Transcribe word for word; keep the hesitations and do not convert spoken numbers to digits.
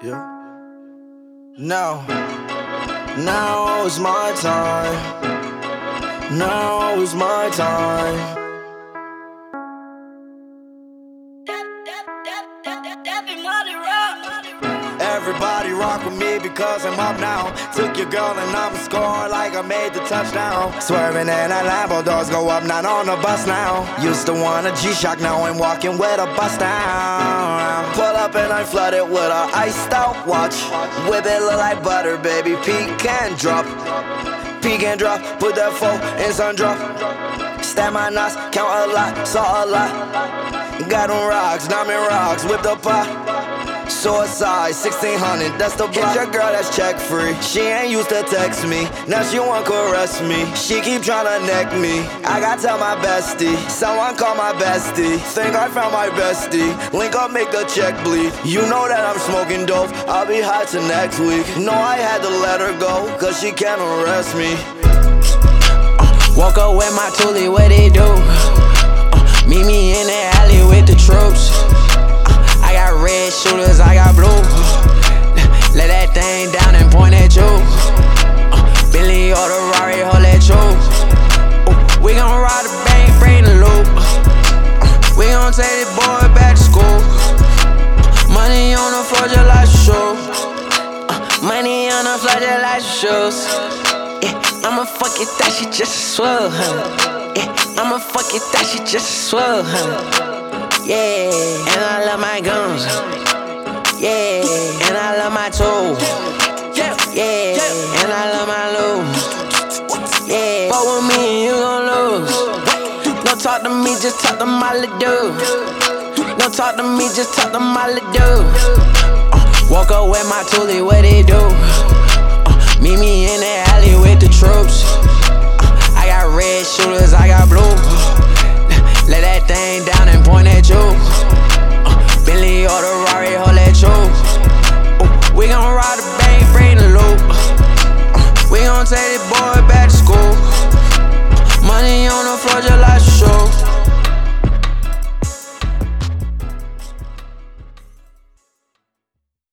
Yeah. Now, now is my time. Now is my time. Everybody rock with me because I'm up now. Took your girl and I'm scoring like I made the touchdown. Swerving in that Lambo, doors go up, not on the bus now. Used to want a G-Shock, now I'm walking with a bust down. Pull up and I flood it with a iced out watch. Whip it look like butter, baby, peek and drop. Peek and drop, put that four in sun drop. Stab my knots, count a lot, saw a lot. Got them rocks, diamond rocks, whip the pot. Suicide, sixteen hundred, that's the block. Hit your girl that's check free. She ain't used to text me, now she want caress me. She keep tryna neck me, I gotta tell my bestie. Someone call my bestie, think I found my bestie. Link up, make the check bleed. You know that I'm smoking dope, I'll be high till next week. Know I had to let her go, cause she can't arrest me. uh, Walk up with my toolie, what they do? uh, Meet me in the alley with the troops. I got red shooters, I got blue. Let that thing down and point at you. uh, Bentley or the Rari, hold that you. uh, We gon' ride the bank, bring the loop. uh, We gon' take this boy back to school. uh, Money on the floor just like shoes. uh, Money on the floor just like shoes. Yeah, I'ma fuck it, that shit just swell, huh? Yeah, I'ma fuck it, that shit just swell, huh? Yeah, and I love my guns. Yeah, and I love my tools. Yeah, and I love my loot. Yeah, but with me and you gon' lose. Don't talk to me, just talk to my little dude. Don't talk to me, just talk to my little dude. uh, Walk up with my toolie, what they do? uh, Meet me in the alley with the troops. uh, I got red shooters, I got blue. Let that thing down and point at you.